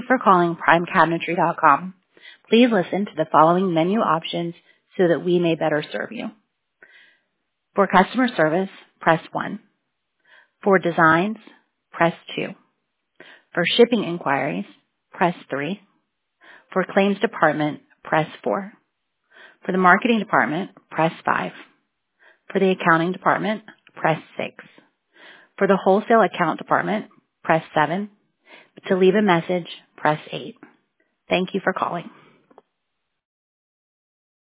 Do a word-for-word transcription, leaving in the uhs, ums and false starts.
for calling prime cabinetry dot com. Please listen to the following menu options so that we may better serve you. For customer service, press one. For designs, press two. For shipping inquiries, press three. For claims department, press four. For the marketing department, press five. For the accounting department, press six. For the wholesale account department, press seven. To leave a message, press eight. Thank you for calling.